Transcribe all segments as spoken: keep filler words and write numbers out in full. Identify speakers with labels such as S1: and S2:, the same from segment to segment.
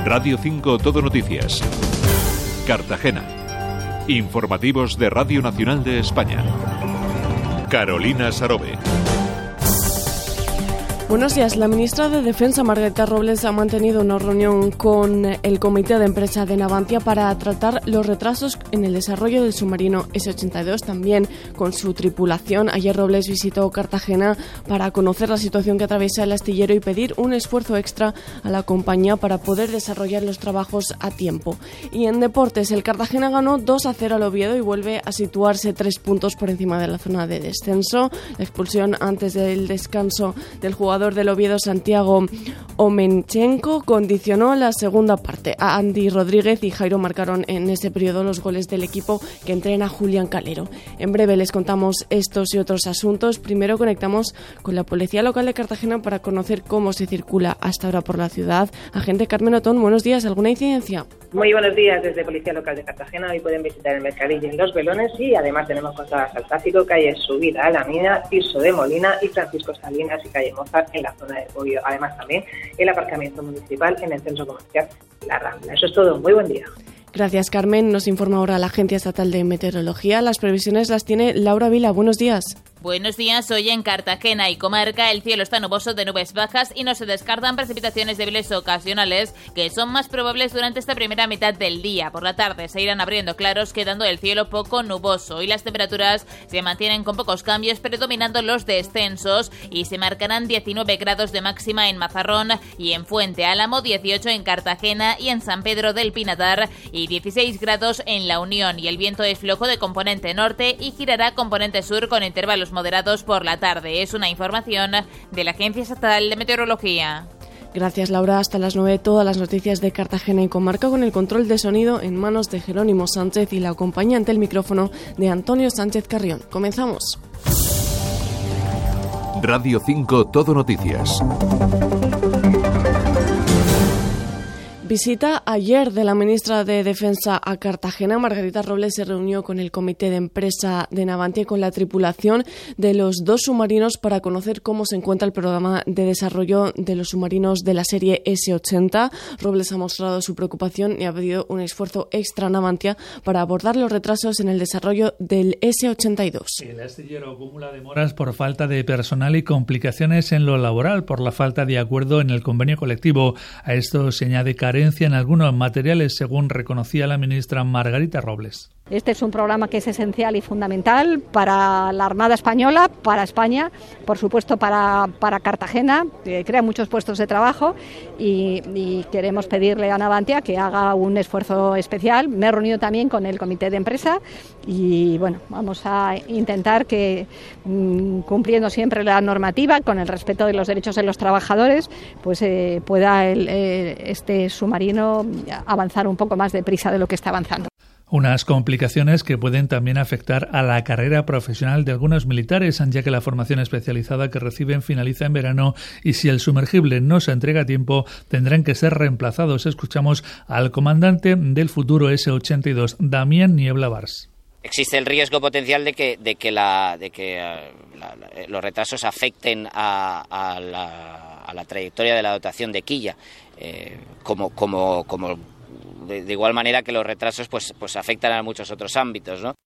S1: Radio cinco Todo Noticias. Cartagena. Informativos de Radio Nacional de España. Carolina Sarobe.
S2: Buenos días. La ministra de Defensa, Margarita Robles, ha mantenido una reunión con el comité de empresa de Navantia para tratar los retrasos en el desarrollo del submarino ese ochenta y dos, también con su tripulación. Ayer Robles visitó Cartagena para conocer la situación que atraviesa el astillero y pedir un esfuerzo extra a la compañía para poder desarrollar los trabajos a tiempo. Y en deportes, el Cartagena ganó dos a cero al Oviedo y vuelve a situarse tres puntos por encima de la zona de descenso. La expulsión antes del descanso del jugador del Oviedo, Santiago Omenchenko, condicionó la segunda parte. A Andy Rodríguez y Jairo marcaron en ese periodo los goles del equipo que entrena Julián Calero. En breve les contamos estos y otros asuntos. Primero conectamos con la Policía Local de Cartagena para conocer cómo se circula hasta ahora por la ciudad. Agente Carmen Otón, buenos días. ¿Alguna incidencia?
S3: Muy buenos días desde Policía Local de Cartagena. Hoy pueden visitar el Mercadillo en Los Velones y además tenemos controladas al tráfico, calle Subida a la Mina, Tirso de Molina y Francisco Salinas y calle Mozart en la zona de Bovío. Además también el aparcamiento municipal en el centro comercial La Rambla. Eso es todo. Muy buen día.
S2: Gracias, Carmen. Nos informa ahora la Agencia Estatal de Meteorología. Las previsiones las tiene Laura Vila. Buenos días.
S4: Buenos días. Hoy en Cartagena y comarca el cielo está nuboso de nubes bajas y no se descartan precipitaciones débiles ocasionales que son más probables durante esta primera mitad del día. Por la tarde se irán abriendo claros, quedando el cielo poco nuboso y las temperaturas se mantienen con pocos cambios, predominando los descensos, y se marcarán diecinueve grados de máxima en Mazarrón y en Fuente Álamo, dieciocho en Cartagena y en San Pedro del Pinatar y dieciséis grados en La Unión, y el viento es flojo de componente norte y girará componente sur con intervalos moderados por la tarde. Es una información de la Agencia Estatal de Meteorología.
S2: Gracias, Laura. Hasta las nueve, todas las noticias de Cartagena y comarca con el control de sonido en manos de Jerónimo Sánchez y la compañía ante el micrófono de Antonio Sánchez Carrión. Comenzamos.
S1: Radio cinco Todo Noticias.
S2: Visita ayer de la ministra de Defensa a Cartagena. Margarita Robles se reunió con el comité de empresa de Navantia y con la tripulación de los dos submarinos para conocer cómo se encuentra el programa de desarrollo de los submarinos de la serie ese ochenta. Robles ha mostrado su preocupación y ha pedido un esfuerzo extra a Navantia para abordar los retrasos en el desarrollo del ese ochenta y dos.
S5: El astillero acumula demoras por falta de personal y complicaciones en lo laboral por la falta de acuerdo en el convenio colectivo. A esto se añade carencia en algunos materiales, según reconocía la ministra Margarita Robles.
S6: Este es un programa que es esencial y fundamental para la Armada Española, para España, por supuesto para, para Cartagena, que crea muchos puestos de trabajo y, y queremos pedirle a Navantia que haga un esfuerzo especial. Me he reunido también con el comité de empresa y bueno, vamos a intentar que, mmm, cumpliendo siempre la normativa, con el respeto de los derechos de los trabajadores, pues eh, pueda el, eh, este submarino avanzar un poco más deprisa de lo que está avanzando.
S5: Unas complicaciones que pueden también afectar a la carrera profesional de algunos militares, ya que la formación especializada que reciben finaliza en verano y si el sumergible no se entrega a tiempo tendrán que ser reemplazados. Escuchamos al comandante del futuro ese ochenta y dos, Damián Niebla Bars.
S7: Existe el riesgo potencial de que, de que, la, de que uh, la, la, los retrasos afecten a, a, la, a la trayectoria de la dotación de quilla, eh, como, como, como de, de igual manera que los retrasos pues, pues afectan a muchos otros ámbitos, ¿no?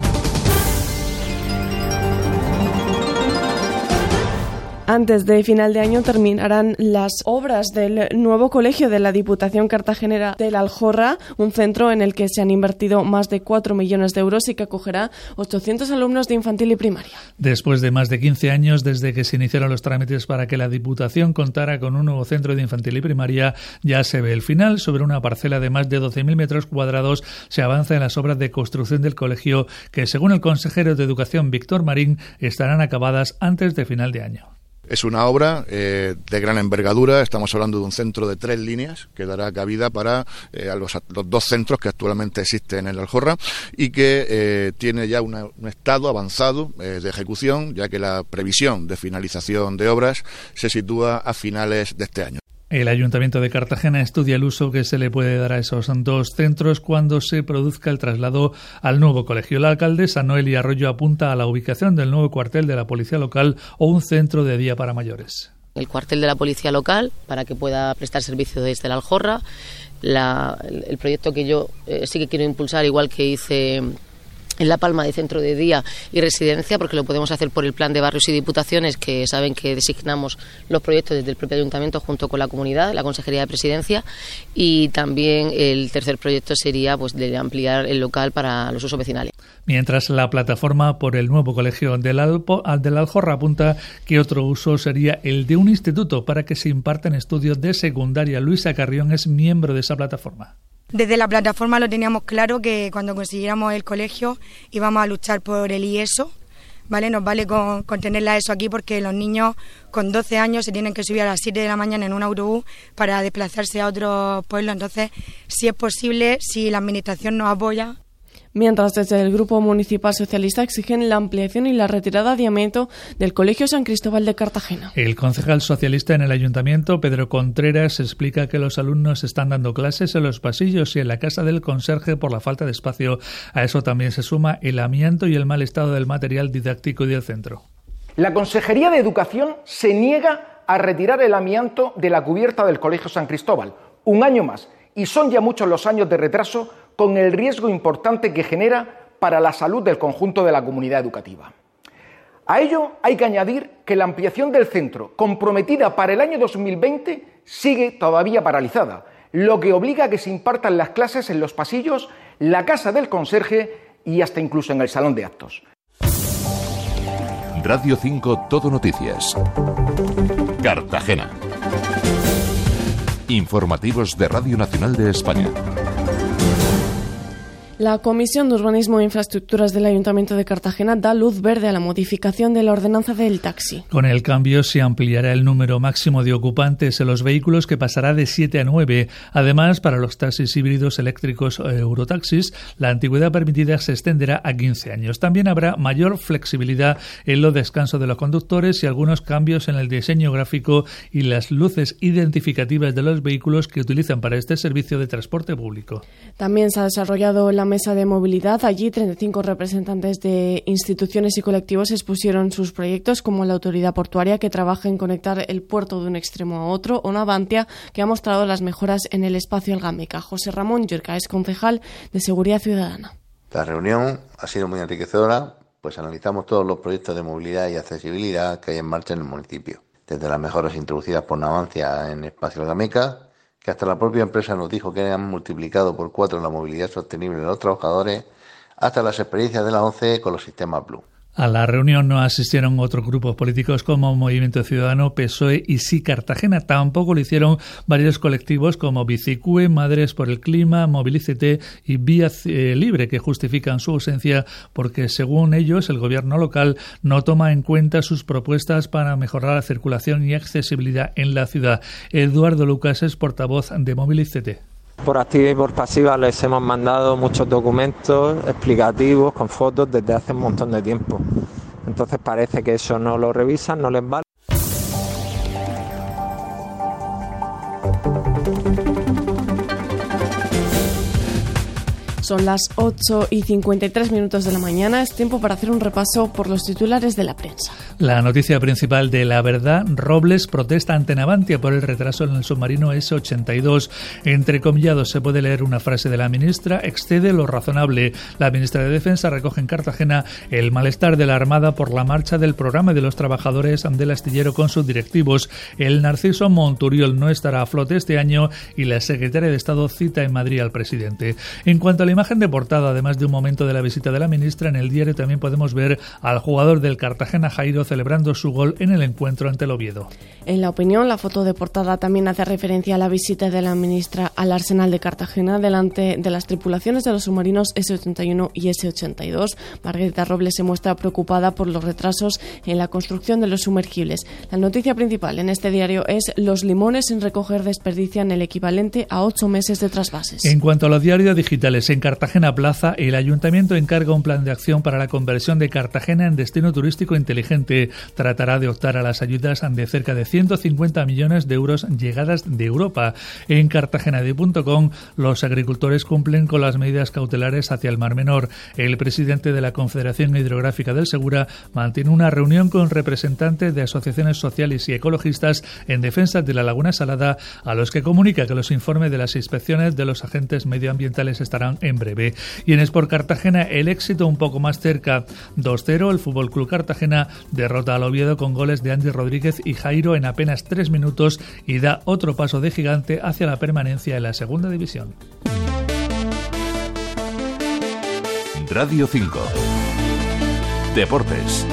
S2: Antes de final de año terminarán las obras del nuevo colegio de la Diputación Cartagenera del Aljorra, un centro en el que se han invertido más de cuatro millones de euros y que acogerá ochocientos alumnos de infantil y primaria.
S5: Después de más de quince años desde que se iniciaron los trámites para que la Diputación contara con un nuevo centro de infantil y primaria, ya se ve el final. Sobre una parcela de más de doce mil metros cuadrados se avanza en las obras de construcción del colegio que, según el consejero de Educación, Víctor Marín, estarán acabadas antes de final de año.
S8: Es una obra eh, de gran envergadura. Estamos hablando de un centro de tres líneas que dará cabida para eh, a los, los dos centros que actualmente existen en el Aljorra y que eh, tiene ya una, un estado avanzado eh, de ejecución, ya que la previsión de finalización de obras se sitúa a finales de este año.
S5: El Ayuntamiento de Cartagena estudia el uso que se le puede dar a esos dos centros cuando se produzca el traslado al nuevo colegio. La alcaldesa Noelia Arroyo apunta a la ubicación del nuevo cuartel de la Policía Local o un centro de día para mayores.
S9: el cuartel de la policía local para que pueda prestar servicio desde la Aljorra. La, el, el proyecto que yo eh, sí que quiero impulsar, igual que hice en La Palma, de centro de día y residencia, porque lo podemos hacer por el plan de barrios y diputaciones, que saben que designamos los proyectos desde el propio ayuntamiento junto con la comunidad, la Consejería de Presidencia, y también el tercer proyecto sería pues de ampliar el local para los usos vecinales.
S5: Mientras la plataforma por el nuevo colegio del, Alpo, del Aljorra apunta que otro uso sería el de un instituto para que se impartan estudios de secundaria. Luisa Carrión es miembro de esa plataforma.
S10: Desde la plataforma lo teníamos claro que cuando consiguiéramos el colegio íbamos a luchar por el I E S O, ¿vale? Nos vale con, con tener la E S O aquí porque los niños con doce años se tienen que subir a las siete de la mañana en un autobús para desplazarse a otros pueblos. Entonces, si es posible, si la administración nos apoya.
S2: Mientras, desde el Grupo Municipal Socialista exigen la ampliación y la retirada de Amianto del Colegio San Cristóbal de Cartagena.
S5: El concejal socialista en el ayuntamiento, Pedro Contreras, explica que los alumnos están dando clases en los pasillos y en la casa del conserje por la falta de espacio. A eso también se suma el amianto y el mal estado del material didáctico y del centro.
S11: La Consejería de Educación se niega a retirar el amianto de la cubierta del Colegio San Cristóbal. Un año más. Y son ya muchos los años de retraso, con el riesgo importante que genera para la salud del conjunto de la comunidad educativa. A ello hay que añadir que la ampliación del centro, comprometida para el año dos mil veinte, sigue todavía paralizada, lo que obliga a que se impartan las clases en los pasillos, la casa del conserje y hasta incluso en el salón de actos.
S1: Radio cinco Todo Noticias. Cartagena. Informativos de Radio Nacional de España.
S2: La Comisión de Urbanismo e Infraestructuras del Ayuntamiento de Cartagena da luz verde a la modificación de la ordenanza del taxi.
S5: Con el cambio se ampliará el número máximo de ocupantes en los vehículos, que pasará de siete a nueve. Además, para los taxis híbridos eléctricos o Eurotaxis, la antigüedad permitida se extenderá a quince años. También habrá mayor flexibilidad en los descansos de los conductores y algunos cambios en el diseño gráfico y las luces identificativas de los vehículos que utilizan para este servicio de transporte público.
S2: También se ha desarrollado la mesa de movilidad. Allí treinta y cinco representantes de instituciones y colectivos expusieron sus proyectos, como la autoridad portuaria, que trabaja en conectar el puerto de un extremo a otro, o Navantia, que ha mostrado las mejoras en el espacio Algámica. José Ramón Llorca es concejal de Seguridad Ciudadana.
S12: La reunión ha sido muy enriquecedora, pues analizamos todos los proyectos de movilidad y accesibilidad que hay en marcha en el municipio, desde las mejoras introducidas por Navantia en espacio Algámica, que hasta la propia empresa nos dijo que han multiplicado por cuatro la movilidad sostenible de los trabajadores, hasta las experiencias de la ONCE con los sistemas Blue.
S5: A la reunión no asistieron otros grupos políticos como Movimiento Ciudadano, P S O E y Sí Cartagena. Tampoco lo hicieron varios colectivos como Bicicue, Madres por el Clima, Movilícete y Vía Libre, que justifican su ausencia porque, según ellos, el gobierno local no toma en cuenta sus propuestas para mejorar la circulación y accesibilidad en la ciudad. Eduardo Lucas es portavoz de Movilícete.
S13: Por activa y por pasiva les hemos mandado muchos documentos explicativos con fotos desde hace un montón de tiempo. Entonces parece que eso no lo revisan, no les vale.
S2: Son las ocho y cincuenta y tres minutos de la mañana. Es tiempo para hacer un repaso por los titulares de la prensa.
S5: La noticia principal de La Verdad: Robles protesta ante Navantia por el retraso en el submarino ese ochenta y dos. Entre comillados se puede leer una frase de la ministra: excede lo razonable. La ministra de Defensa recoge en Cartagena el malestar de la Armada por la marcha del programa de los trabajadores del astillero con sus directivos. El Narciso Monturiol no estará a flote este año y la secretaria de Estado cita en Madrid al presidente. En cuanto a la imagen de portada, además de un momento de la visita de la ministra, en el diario también podemos ver al jugador del Cartagena, Jairo, celebrando su gol en el encuentro ante el Oviedo.
S2: En La Opinión, la foto de portada también hace referencia a la visita de la ministra al Arsenal de Cartagena delante de las tripulaciones de los submarinos ese ochenta y uno y ese ochenta y dos. Margarita Robles se muestra preocupada por los retrasos en la construcción de los sumergibles. La noticia principal en este diario es: los limones sin recoger desperdician el equivalente a ocho meses de trasvases.
S5: En cuanto a los diarios digitales, en Cartagena Plaza, el Ayuntamiento encarga un plan de acción para la conversión de Cartagena en destino turístico inteligente. Tratará de optar a las ayudas de cerca de ciento cincuenta millones de euros llegadas de Europa. En cartagenadi punto com, los agricultores cumplen con las medidas cautelares hacia el Mar Menor. El presidente de la Confederación Hidrográfica del Segura mantiene una reunión con representantes de asociaciones sociales y ecologistas en defensa de la Laguna Salada, a los que comunica que los informes de las inspecciones de los agentes medioambientales estarán en breve. Y en Sport Cartagena, el éxito un poco más cerca. dos cero, el Fútbol Club Cartagena derrota al Oviedo con goles de Andy Rodríguez y Jairo en apenas tres minutos y da otro paso de gigante hacia la permanencia en la segunda división.
S1: Radio cinco. Deportes.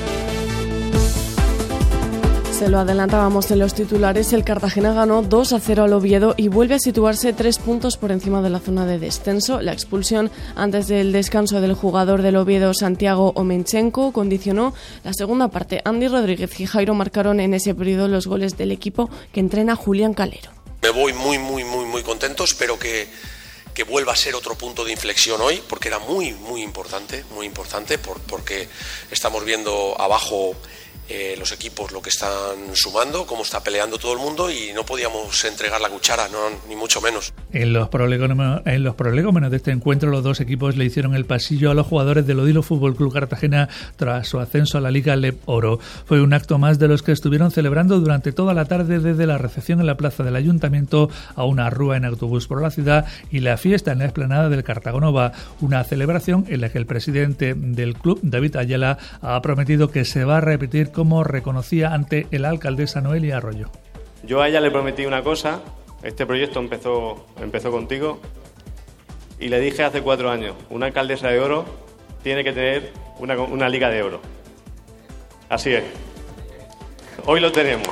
S2: Se lo adelantábamos en los titulares, el Cartagena ganó dos a cero al Oviedo y vuelve a situarse tres puntos por encima de la zona de descenso. La expulsión antes del descanso del jugador del Oviedo, Santiago Omenchenko, condicionó la segunda parte. Andy Rodríguez y Jairo marcaron en ese periodo los goles del equipo que entrena Julián Calero.
S14: Me voy muy, muy, muy, muy contento. Espero que, que vuelva a ser otro punto de inflexión hoy, porque era muy, muy importante, muy importante, por, porque estamos viendo abajo Eh, los equipos lo que están sumando, cómo está peleando todo el mundo y no podíamos entregar la cuchara, no, ni mucho menos.
S5: En los prolegómenos, en los prolegómenos de este encuentro, los dos equipos le hicieron el pasillo a los jugadores del Odilo Fútbol Club Cartagena tras su ascenso a la Liga Leb Oro. Fue un acto más de los que estuvieron celebrando durante toda la tarde, desde la recepción en la plaza del Ayuntamiento a una rúa en autobús por la ciudad y la fiesta en la explanada del Cartagonova, una celebración en la que el presidente del club, David Ayala, ha prometido que se va a repetir, como reconocía ante la alcaldesa Noelia Arroyo.
S15: Yo a ella le prometí una cosa, este proyecto empezó, empezó contigo, y le dije hace cuatro años, una alcaldesa de oro tiene que tener una, una liga de oro. Así es. Hoy lo tenemos.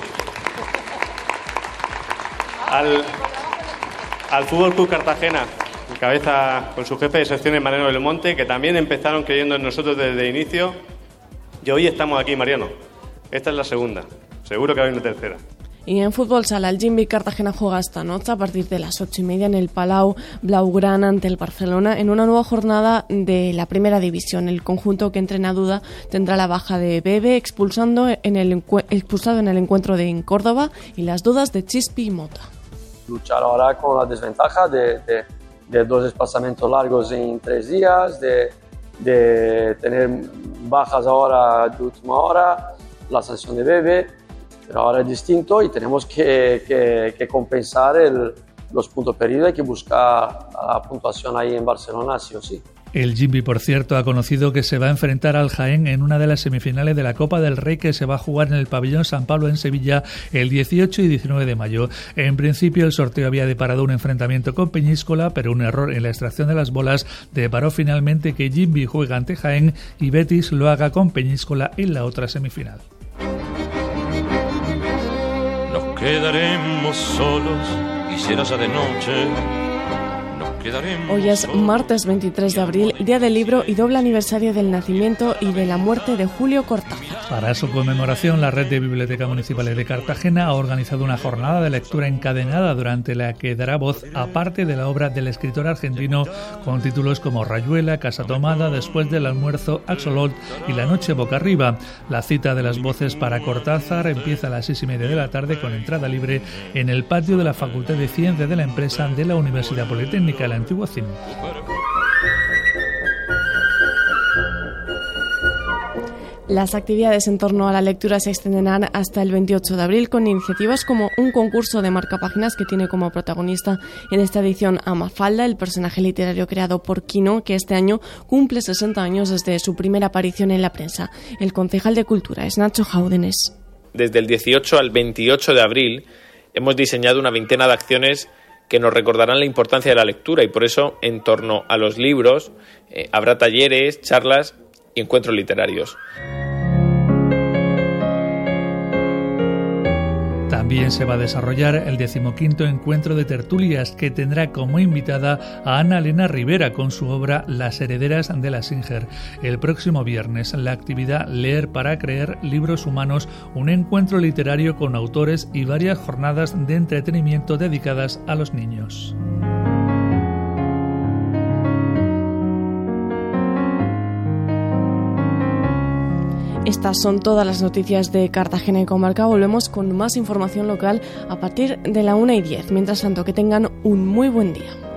S15: Al, al Fútbol Club Cartagena, en cabeza con su jefe de secciones, Mariano del Monte, que también empezaron creyendo en nosotros desde el inicio, y hoy estamos aquí, Mariano. Esta es la segunda. Seguro que hay una tercera.
S2: Y en fútbol sala, el Jimby Cartagena juega esta noche a partir de las ocho y media en el Palau Blaugrana ante el Barcelona en una nueva jornada de la primera división. El conjunto que entrena Duda tendrá la baja de Bebe expulsando en el expulsado en el encuentro de en Córdoba y las dudas de Chispi y Mota.
S16: Luchar ahora con la desventaja de, de, de dos desplazamientos largos en tres días, de, de tener bajas ahora de última hora, la sanción de Bebe, pero ahora es distinto y tenemos que, que, que compensar el, los puntos perdidos. Hay que buscar la puntuación ahí en Barcelona sí o sí.
S5: El Jimby, por cierto, ha conocido que se va a enfrentar al Jaén en una de las semifinales de la Copa del Rey, que se va a jugar en el Pabellón San Pablo en Sevilla el dieciocho y diecinueve de mayo. En principio, el sorteo había deparado un enfrentamiento con Peñíscola, pero un error en la extracción de las bolas deparó finalmente que Jimby juegue ante Jaén y Betis lo haga con Peñíscola en la otra semifinal.
S17: Nos quedaremos solos y será ya de noche.
S2: Hoy es martes veintitrés de abril, Día del Libro y doble aniversario del nacimiento y de la muerte de Julio Cortázar.
S5: Para su conmemoración, la Red de Bibliotecas Municipales de Cartagena ha organizado una jornada de lectura encadenada durante la que dará voz a parte de la obra del escritor argentino, con títulos como Rayuela, Casa Tomada, Después del almuerzo, Axolot y La noche boca arriba. La cita de las voces para Cortázar empieza a las seis y media de la tarde con entrada libre en el patio de la Facultad de Ciencias de la Empresa de la Universidad Politécnica, la antigua C I M.
S2: Las actividades en torno a la lectura se extenderán hasta el veintiocho de abril con iniciativas como un concurso de marcapáginas que tiene como protagonista en esta edición a Mafalda, el personaje literario creado por Quino, que este año cumple sesenta años desde su primera aparición en la prensa. El concejal de Cultura es Nacho Jáudenes.
S18: Desde el dieciocho al veintiocho de abril hemos diseñado una veintena de acciones que nos recordarán la importancia de la lectura y por eso en torno a los libros eh, habrá talleres, charlas y encuentros literarios.
S5: También se va a desarrollar el decimoquinto encuentro de tertulias, que tendrá como invitada a Ana Elena Rivera con su obra Las herederas de la Singer. El próximo viernes, la actividad Leer para creer, libros humanos, un encuentro literario con autores y varias jornadas de entretenimiento dedicadas a los niños.
S2: Estas son todas las noticias de Cartagena y comarca. Volvemos con más información local a partir de la una y diez. Mientras tanto, que tengan un muy buen día.